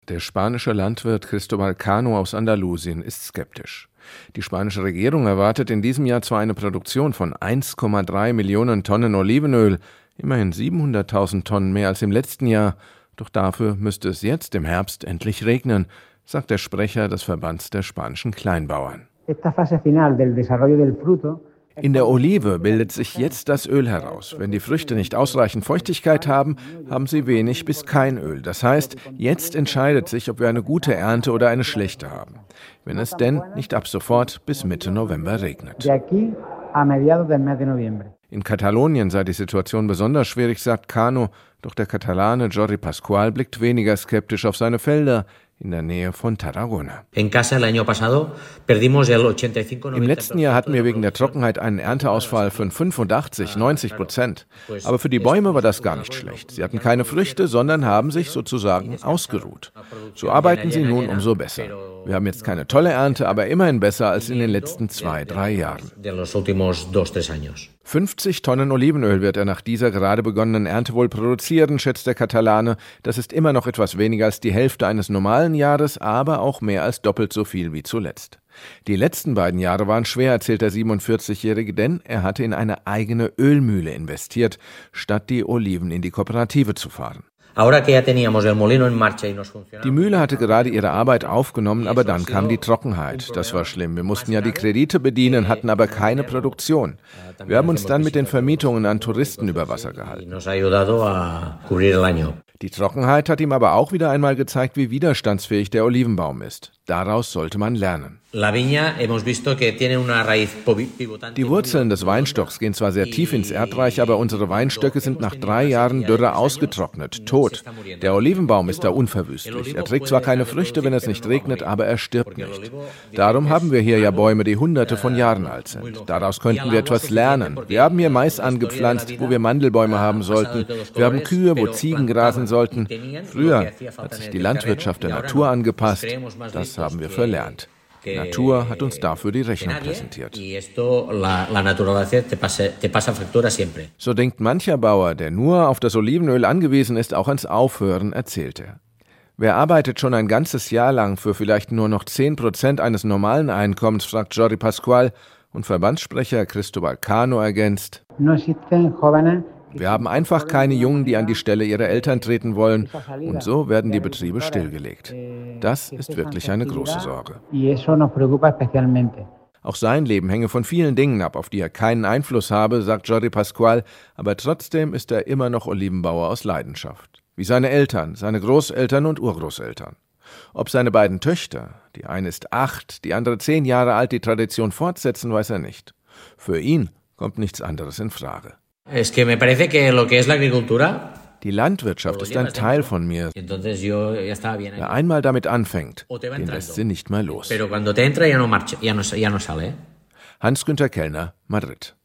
Der spanische Landwirt Cristóbal Cano aus Andalusien ist skeptisch. Die spanische Regierung erwartet in diesem Jahr zwar eine Produktion von 1,3 Millionen Tonnen Olivenöl, immerhin 700.000 Tonnen mehr als im letzten Jahr, doch dafür müsste es jetzt im Herbst endlich regnen, sagt der Sprecher des Verbands der spanischen Kleinbauern. In der Olive bildet sich jetzt das Öl heraus. Wenn die Früchte nicht ausreichend Feuchtigkeit haben, haben sie wenig bis kein Öl. Das heißt, jetzt entscheidet sich, ob wir eine gute Ernte oder eine schlechte haben. Wenn es denn nicht ab sofort bis Mitte November regnet. In Katalonien sei die Situation besonders schwierig, sagt Cano, doch der Katalane Jordi Pascual blickt weniger skeptisch auf seine Felder in der Nähe von Tarragona. Im letzten Jahr hatten wir wegen der Trockenheit einen Ernteausfall von 85–90%. Aber für die Bäume war das gar nicht schlecht. Sie hatten keine Früchte, sondern haben sich sozusagen ausgeruht. So arbeiten sie nun umso besser. Wir haben jetzt keine tolle Ernte, aber immerhin besser als in den letzten 2–3 Jahren. 50 Tonnen Olivenöl wird er nach dieser gerade begonnenen Ernte wohl produzieren, schätzt der Katalane. Das ist immer noch etwas weniger als die Hälfte eines normalen Jahres, aber auch mehr als doppelt so viel wie zuletzt. Die letzten beiden Jahre waren schwer, erzählt der 47-Jährige, denn er hatte in eine eigene Ölmühle investiert, statt die Oliven in die Kooperative zu fahren. Die Mühle hatte gerade ihre Arbeit aufgenommen, aber dann kam die Trockenheit. Das war schlimm. Wir mussten ja die Kredite bedienen, hatten aber keine Produktion. Wir haben uns dann mit den Vermietungen an Touristen über Wasser gehalten. Die Trockenheit hat ihm aber auch wieder einmal gezeigt, wie widerstandsfähig der Olivenbaum ist. Daraus sollte man lernen. Die Wurzeln des Weinstocks gehen zwar sehr tief ins Erdreich, aber unsere Weinstöcke sind nach 3 Jahren Dürre ausgetrocknet, tot. Der Olivenbaum ist da unverwüstlich. Er trägt zwar keine Früchte, wenn es nicht regnet, aber er stirbt nicht. Darum haben wir hier ja Bäume, die Hunderte von Jahren alt sind. Daraus könnten wir etwas lernen. Wir haben hier Mais angepflanzt, wo wir Mandelbäume haben sollten. Wir haben Kühe, wo Ziegen grasen sollten. Früher hat sich die Landwirtschaft der Natur angepasst. Das haben wir verlernt. Die Natur hat uns dafür die Rechnung präsentiert. So denkt mancher Bauer, der nur auf das Olivenöl angewiesen ist, auch ans Aufhören, erzählt er. Wer arbeitet schon ein ganzes Jahr lang für vielleicht nur noch 10% eines normalen Einkommens, fragt Jordi Pascual, und Verbandssprecher Cristóbal Cano ergänzt: Wir haben einfach keine Jungen, die an die Stelle ihrer Eltern treten wollen, und so werden die Betriebe stillgelegt. Das ist wirklich eine große Sorge. Auch sein Leben hänge von vielen Dingen ab, auf die er keinen Einfluss habe, sagt Jordi Pascual, aber trotzdem ist er immer noch Olivenbauer aus Leidenschaft. Wie seine Eltern, seine Großeltern und Urgroßeltern. Ob seine beiden Töchter, die eine ist 8, die andere 10 Jahre alt, die Tradition fortsetzen, weiß er nicht. Für ihn kommt nichts anderes in Frage. Die Landwirtschaft ist ein Teil von mir. Wer einmal damit anfängt, den lässt sie nicht mehr los. Hans-Günter Kellner, Madrid.